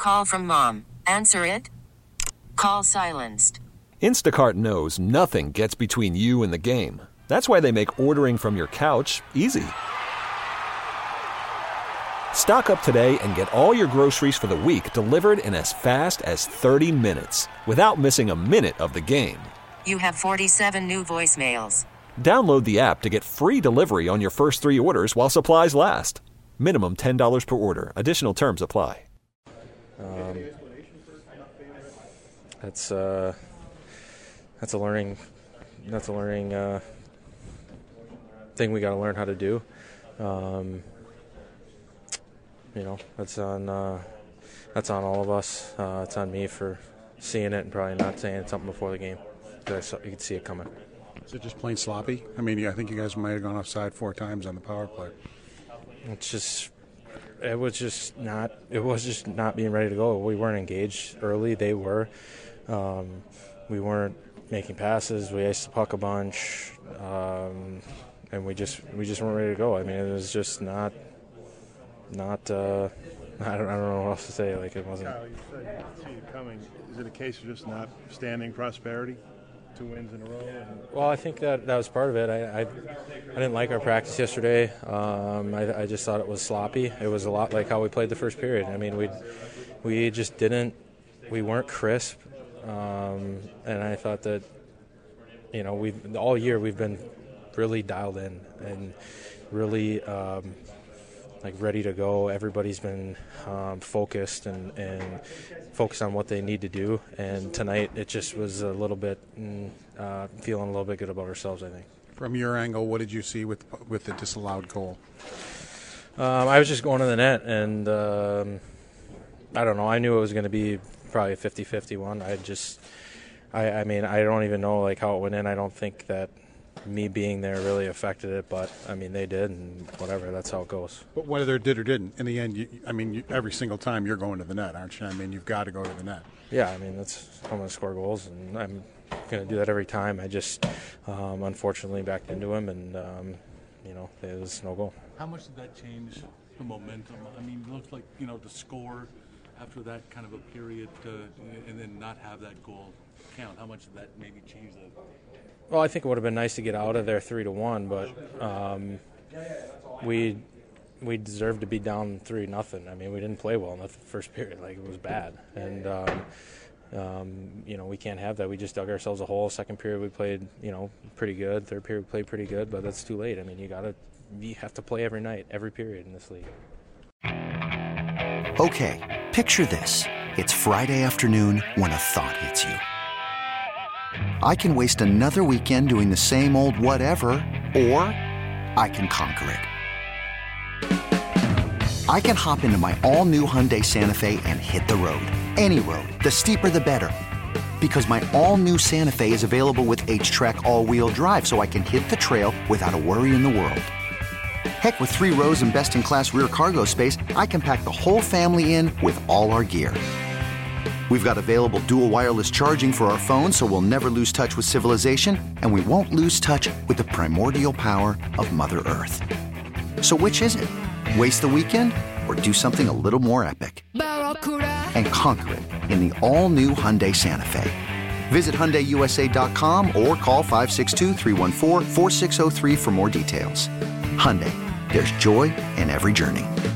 call from mom. Answer it. Call silenced. Instacart knows nothing gets between you and the game. That's why they make ordering from your couch easy. Stock up today and get all your groceries for the week delivered in as fast as 30 minutes without missing a minute of the game. You have 47 new voicemails. Download the app to get free delivery on your first 3 orders while supplies last. Minimum $10 per order. Additional terms apply. That's a learning thing we got to learn how to do. That's on all of us. It's on me for seeing it and probably not saying something before the game. You could see it coming. Is it just plain sloppy? I mean, I think you guys might have gone offside 4 times on the power play. It was just not being ready to go. We weren't engaged early. They were. We weren't making passes. We iced the puck a bunch, and we just weren't ready to go. I mean, it was just not. I don't know what else to say. Like, it wasn't. Kyle, you said you see it coming. Is it a case of just not standing prosperity? 2 wins in a row? Well, I think that was part of it. I didn't like our practice yesterday. I just thought it was sloppy. It was a lot like how we played the first period. I mean, we just didn't. We weren't crisp, and I thought that all year we've been really dialed in and really ready to go. Everybody's been focused and focused on what they need to do. And tonight it just was a little bit feeling a little bit good about ourselves, I think. From your angle, what did you see with the disallowed goal? I was just going to the net, and I don't know. I knew it was going to be probably a 50-50 one. I mean, I don't even know how it went in. I don't think that me being there really affected it, but I mean, they did, and whatever, that's how it goes. But whether it did or didn't, in the end, every single time you're going to the net, aren't you? I mean, you've got to go to the net. Yeah, I mean, I'm going to score goals, and I'm going to do that every time. I just, unfortunately, backed into him, and, there was no goal. How much did that change the momentum? I mean, it looks like, to score after that kind of a period and then not have that goal count, how much did that maybe change that? Well, I think it would have been nice to get out of there 3-1, but we deserved to be down 3-0. I mean, we didn't play well in the first period. It was bad, and we can't have that. We just dug ourselves a hole. Second period we played, pretty good. Third period we played pretty good, but that's too late. I mean, you have to play every night, every period in this league. Okay, picture this: it's Friday afternoon when a thought hits you. I can waste another weekend doing the same old whatever, or I can conquer it. I can hop into my all-new Hyundai Santa Fe and hit the road. Any road. The steeper, the better. Because my all-new Santa Fe is available with H-Track all-wheel drive, so I can hit the trail without a worry in the world. Heck, with 3 rows and best-in-class rear cargo space, I can pack the whole family in with all our gear. We've got available dual wireless charging for our phones, so we'll never lose touch with civilization, and we won't lose touch with the primordial power of Mother Earth. So which is it? Waste the weekend or do something a little more epic? And conquer it in the all-new Hyundai Santa Fe. Visit HyundaiUSA.com or call 562-314-4603 for more details. Hyundai, there's joy in every journey.